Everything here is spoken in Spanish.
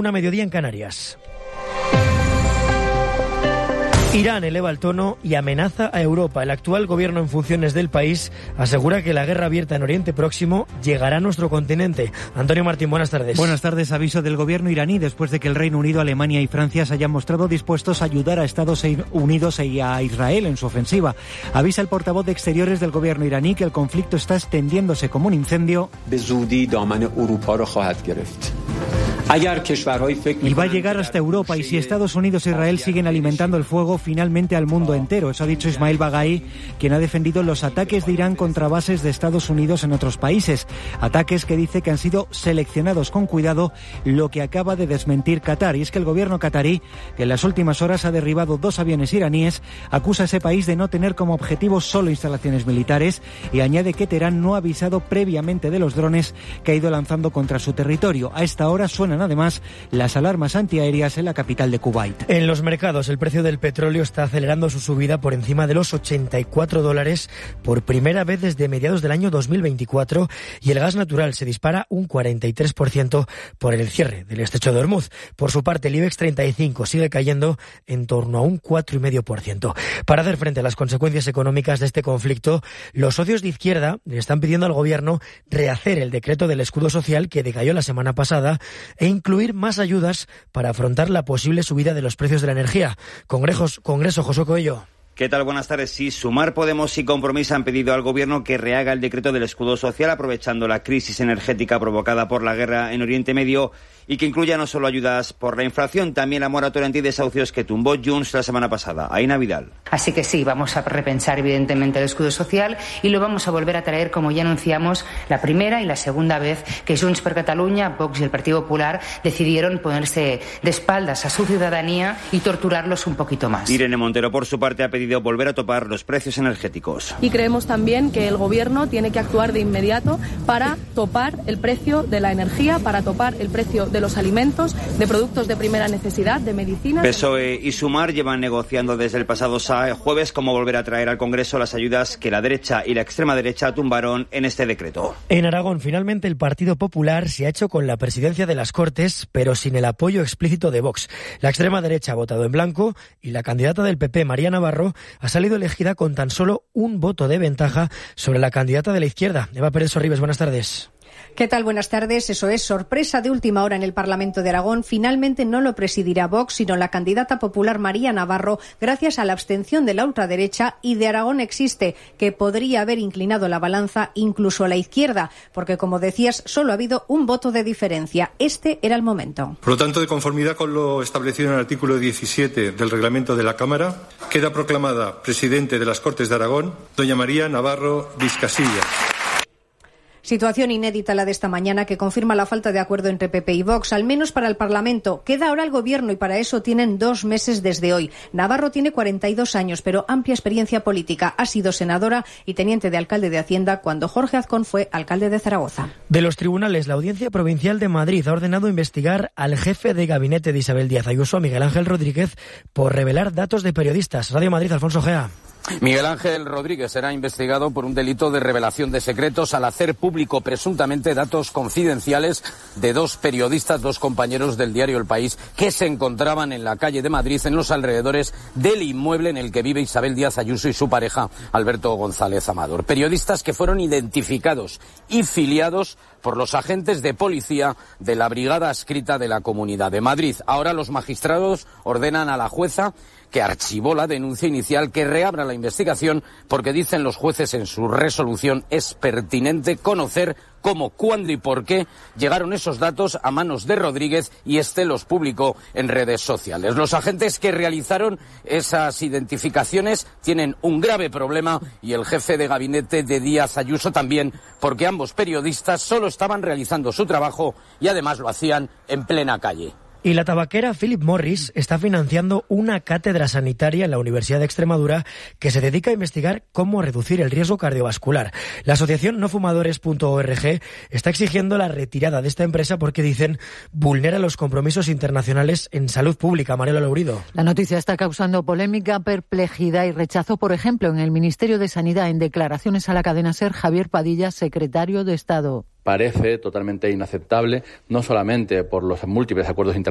1 mediodía en Canarias. Irán eleva el tono y amenaza a Europa. El actual gobierno en funciones del país asegura que la guerra abierta en Oriente Próximo llegará a nuestro continente. Antonio Martín, buenas tardes. Buenas tardes. Aviso del gobierno iraní después de que el Reino Unido, Alemania y Francia se hayan mostrado dispuestos a ayudar a Estados Unidos y a Israel en su ofensiva. Avisa el portavoz de Exteriores del gobierno iraní que el conflicto está extendiéndose como un incendio y va a llegar hasta Europa, y si Estados Unidos e Israel siguen alimentando el fuego, finalmente al mundo entero. Eso ha dicho Ismail Baghai, quien ha defendido los ataques de Irán contra bases de Estados Unidos en otros países. Ataques que dice que han sido seleccionados con cuidado, lo que acaba de desmentir Qatar. Y es que el gobierno qatarí, que en las últimas horas ha derribado 2 aviones iraníes, acusa a ese país de no tener como objetivo solo instalaciones militares y añade que Teherán no ha avisado previamente de los drones que ha ido lanzando contra su territorio. A esta hora suenan además las alarmas antiaéreas en la capital de Kuwait. En los mercados, el precio del petróleo está acelerando su subida por encima de los $84 por primera vez desde mediados del año 2024, y el gas natural se dispara un 43% por el cierre del estrecho de Hormuz. Por su parte, el IBEX 35 sigue cayendo en torno a un 4,5%. Para hacer frente a las consecuencias económicas de este conflicto, los socios de izquierda le están pidiendo al gobierno rehacer el decreto del escudo social que decayó la semana pasada e incluir más ayudas para afrontar la posible subida de los precios de la energía. Congreso, José Coello. ¿Qué tal? Buenas tardes. Sí, Sumar, Podemos y Compromís han pedido al gobierno que rehaga el decreto del escudo social aprovechando la crisis energética provocada por la guerra en Oriente Medio y que incluya no solo ayudas por la inflación, también la moratoria antidesahucios que tumbó Junts la semana pasada. Aina Vidal. Así que sí, vamos a repensar evidentemente el escudo social y lo vamos a volver a traer, como ya anunciamos, la primera y la segunda vez que Junts per Catalunya, Vox y el Partido Popular decidieron ponerse de espaldas a su ciudadanía y torturarlos un poquito más. Irene Montero, por su parte, ha pedido volver a topar los precios energéticos. Y creemos también que el gobierno tiene que actuar de inmediato para topar el precio de la energía, para topar el precio de los alimentos, de productos de primera necesidad, de medicinas. PSOE y Sumar llevan negociando desde el pasado jueves cómo volver a traer al Congreso las ayudas que la derecha y la extrema derecha tumbaron en este decreto. En Aragón, finalmente, el Partido Popular se ha hecho con la presidencia de las Cortes, pero sin el apoyo explícito de Vox. La extrema derecha ha votado en blanco y la candidata del PP, María Navarro, ha salido elegida con tan solo un voto de ventaja sobre la candidata de la izquierda. Eva Pérez Sorribes, buenas tardes. ¿Qué tal? Buenas tardes. Eso es, sorpresa de última hora en el Parlamento de Aragón. Finalmente no lo presidirá Vox, sino la candidata popular María Navarro, gracias a la abstención de la ultraderecha, y de Aragón existe, que podría haber inclinado la balanza incluso a la izquierda, porque, como decías, solo ha habido un voto de diferencia. Este era el momento. Por lo tanto, de conformidad con lo establecido en el artículo 17 del reglamento de la Cámara, queda proclamada presidente de las Cortes de Aragón doña María Navarro Viscasillas. Situación inédita la de esta mañana que confirma la falta de acuerdo entre PP y Vox, al menos para el Parlamento. Queda ahora el Gobierno y para eso tienen 2 meses desde hoy. Navarro tiene 42 años, pero amplia experiencia política. Ha sido senadora y teniente de alcalde de Hacienda cuando Jorge Azcón fue alcalde de Zaragoza. De los tribunales, la Audiencia Provincial de Madrid ha ordenado investigar al jefe de gabinete de Isabel Díaz Ayuso, Miguel Ángel Rodríguez, por revelar datos de periodistas. Radio Madrid, Alfonso Gea. Miguel Ángel Rodríguez será investigado por un delito de revelación de secretos al hacer público presuntamente datos confidenciales de 2 periodistas, 2 compañeros del diario El País, que se encontraban en la calle de Madrid, en los alrededores del inmueble en el que vive Isabel Díaz Ayuso y su pareja Alberto González Amador. Periodistas que fueron identificados y filiados por los agentes de policía de la Brigada Adscrita de la Comunidad de Madrid. Ahora los magistrados ordenan a la jueza que archivó la denuncia inicial que reabra la investigación porque dicen los jueces en su resolución es pertinente conocer cómo, cuándo y por qué llegaron esos datos a manos de Rodríguez y este los publicó en redes sociales. Los agentes que realizaron esas identificaciones tienen un grave problema y el jefe de gabinete de Díaz Ayuso también, porque ambos periodistas solo estaban realizando su trabajo y además lo hacían en plena calle. Y la tabaquera Philip Morris está financiando una cátedra sanitaria en la Universidad de Extremadura que se dedica a investigar cómo reducir el riesgo cardiovascular. La asociación nofumadores.org está exigiendo la retirada de esta empresa porque, dicen, vulnera los compromisos internacionales en salud pública. Mariela Lourido. La noticia está causando polémica, perplejidad y rechazo, por ejemplo, en el Ministerio de Sanidad. En declaraciones a la cadena SER, Javier Padilla, secretario de Estado. Parece totalmente inaceptable, no solamente por los múltiples acuerdos internacionales,